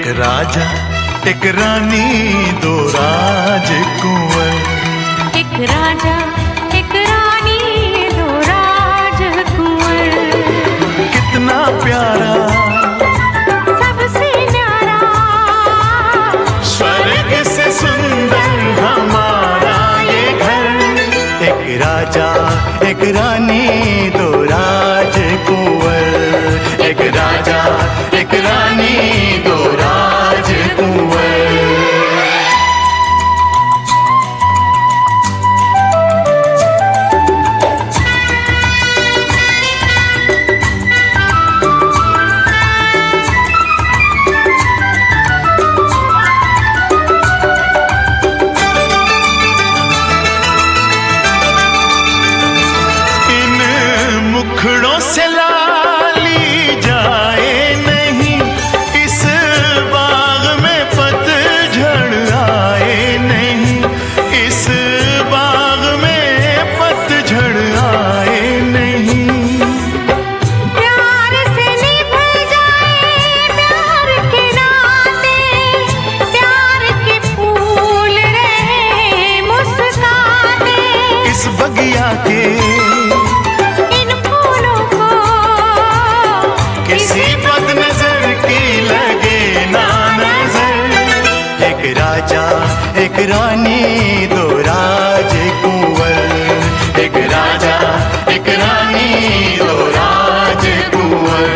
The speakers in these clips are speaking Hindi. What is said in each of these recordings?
राजा एक रानी दो राजकुंवर। एक राजा एक रानी दो राजकुंवर। कितना प्यारा सबसे न्यारा स्वर्ग से सुंदर हमारा ये घर। एक राजा एक रानी दो राजकुंवर। एक राजा एक रानी दो राजकुंवर। मुखड़ों से लाली जाए नहीं, इस बाग में पतझड़ आए नहीं। इस बाग में पतझड़ आए नहीं। प्यार से निभ जाए प्यार के नाते, प्यार के फूल रहे मुस्काते। इस बगिया के किसी बद नजर की लगे ना नजर। एक राजा एक रानी दो राजकुंवर। एक राजा एक रानी दो राजकुंवर।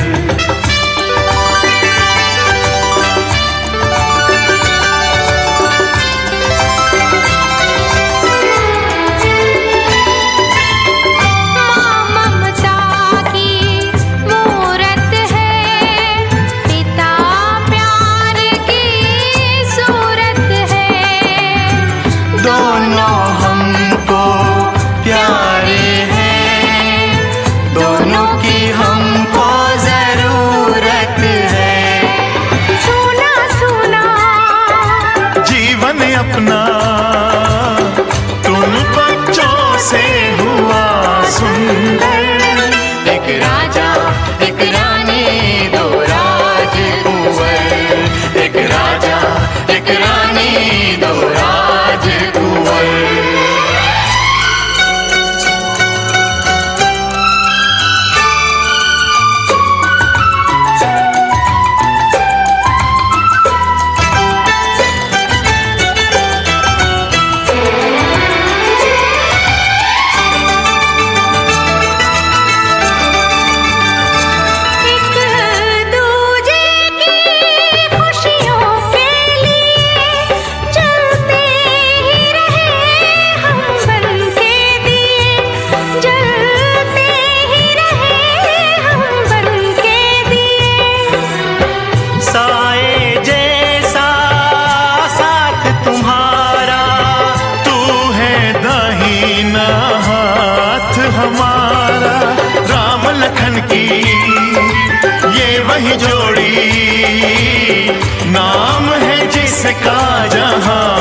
दोनों हमको प्यारे हैं, दोनों की हमको जरूरत है। सुना सुना जीवन अपना तुम बच्चों से हुआ सुंदर। एक राजा एक रानी दो राजकुंवर। एक राजा एक रानी दो राजकुंवर। साए जैसा साथ तुम्हारा, तू है दाहिना हाथ हमारा। राम लखन की ये वही जोड़ी, नाम है जिसका जहां